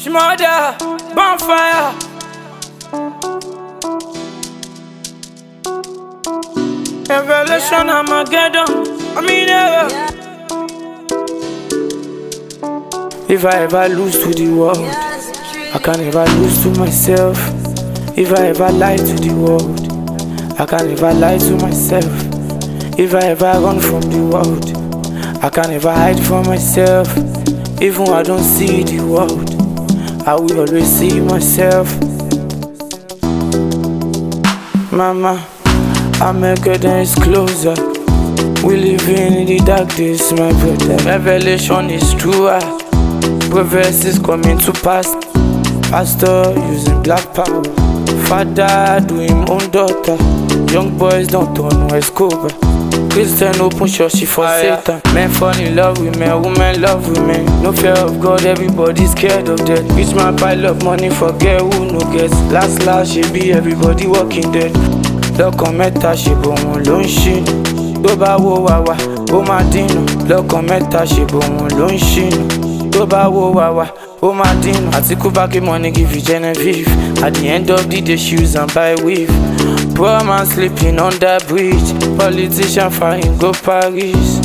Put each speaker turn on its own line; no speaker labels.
Shmurda, bonfire. Revelation, Armageddon. I'm in error. If I ever lose to the world, I can never lose to myself. If I ever lie to the world, I can never lie to myself. If I ever run from the world, I can never hide from myself. Even when I don't see the world, I will always see myself. Mama, Armageddon is closer. We live in the dark days, my brother. Revelation is truer. Prophecies coming to pass. Pastor using black power. Father do him own daughter. Young boys don't turn West Cobra. Christian open church for Satan. Men fall in love with men, women love women. No fear of God, everybody scared of death. Rich man pile up money, forget who no gets. Last she be everybody walking dead. Lọ́kàn mẹ́ta ṣèbò wọn ló ń ṣìnà. Tó bá wo wàwà, ó máa dínà. Lọ́kàn mẹ́ta ṣèbò wọn ló ń ṣìnà. Tó bá wo wàwà, ó máa dínà. Àtíkú bá kí money give you Genevieve. At the end of the day, shoes and buy weave. Poor man sleeping under bridge. Politician flying go Paris.